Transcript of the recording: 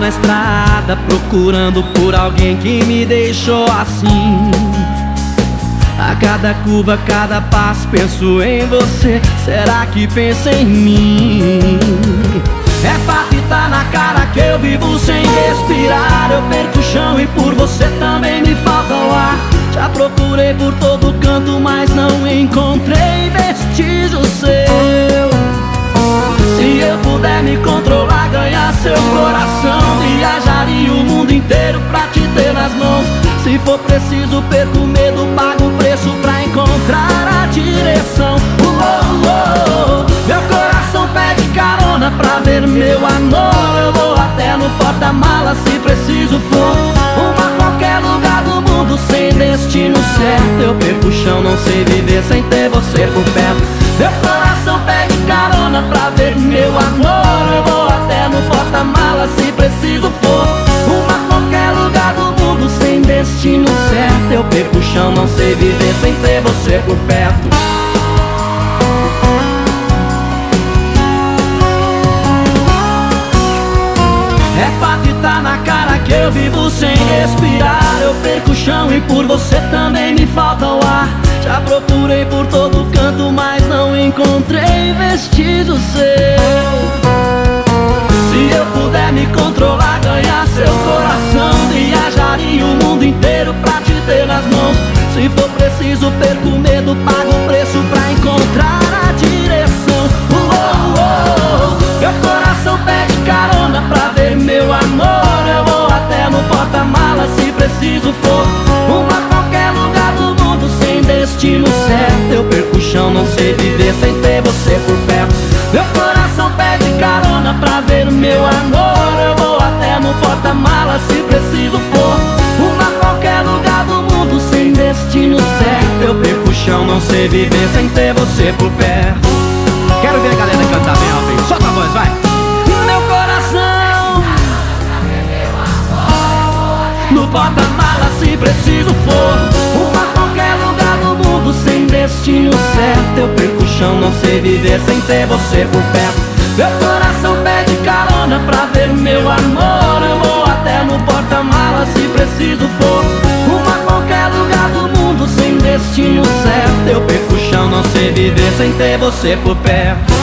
na estrada procurando por alguém que me deixou assim. A cada curva, cada passo penso em você. Será que pensa em mim? É fato e tá na cara que eu vivo sem respirar. Eu perco o chão e por você também me falta o ar. Já procurei por todo canto, mas não encontrei vestígio seu. Se eu puder me controlar, ganhar seu coração, viajaria o mundo inteiro pra te ter nas mãos. Se for preciso, perco o medo, pago o preço pra encontrar a direção. Meu coração pede carona pra ver meu amor. Eu vou até no porta-mala se preciso for. Uma qualquer lugar do mundo sem destino certo. Eu perco o chão, não sei viver sem ter você por perto. Meu coração pede carona pra ver meu amor. Eu vou até no porta-mala se preciso for. Uma qualquer lugar do mundo sem destino certo. Eu perco o chão, não sei viver sem ter você por perto. É fato e tá na cara que eu vivo sem respirar. Eu perco o chão e por você também me falta o ar. Já procurei por todo canto, mas não encontrei vestígio seu. Se eu puder me controlar, ganhar seu coração, viajaria o mundo inteiro pra te ter nas mãos. Se for preciso, perco o medo, pago o preço pra encontrar a direção. Meu coração pede carona pra ver meu amor. Eu vou até no porta-mala se preciso for. Uma qualquer lugar do mundo sem destino certo. Eu perco o chão, não sei viver sem ter você por perto. Meu coração pede carona pra ver meu amor. Eu vou até no porta-mala se preciso for. Uma qualquer lugar do mundo sem destino certo. Eu perco o chão, não sei viver sem ter você por perto. Quero ver a galera cantar bem alto aí. Solta a voz, vai! Meu coração no porta-mala se preciso for. Uma qualquer lugar do mundo sem destino certo. Eu perco o chão, não sei viver sem ter você por perto. Meu coração pede carona pra ver meu amor. Eu vou até no porta-mala se preciso for. Uma qualquer lugar do mundo sem destino certo. Eu perco o chão, não sei viver sem ter você por perto.